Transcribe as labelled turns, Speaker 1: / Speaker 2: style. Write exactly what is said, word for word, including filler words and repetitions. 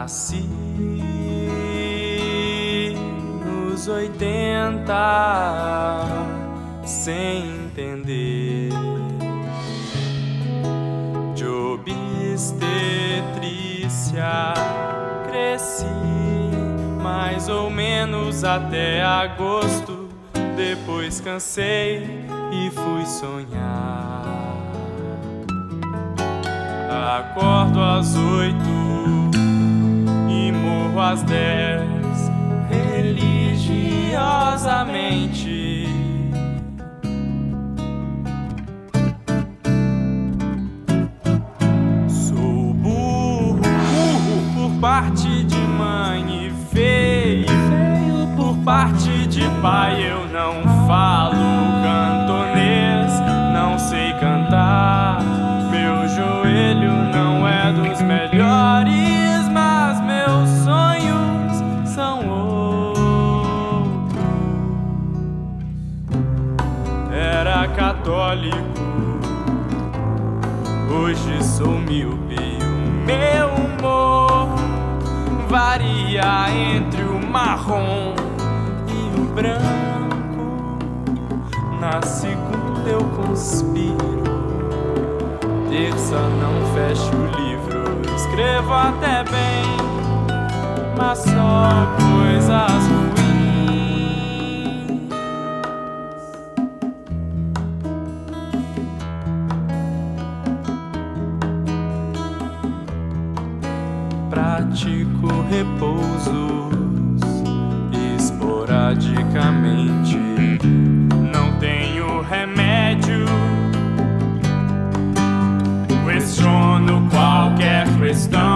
Speaker 1: Nasci nos oitenta sem entender de obstetrícia. Cresci mais ou menos até agosto. Depois cansei e fui sonhar. Acordo às oito e morro às dez, religiosamente. Sou burro, burro por parte de mãe e feio, feio por parte de pai. Eu não falo cantonês, não sei cantar. Meu joelho não é dos melhores, mas meus sonhos são outros. Era católico, hoje sou míope. O meu humor varia entre o marrom e o branco. Na segunda eu conspiro, terça não fecho o livro. Escrevo até bem, mas só coisas ruins. Pratico repousos esporadicamente. Não tenho remédio. Questiono qualquer questão.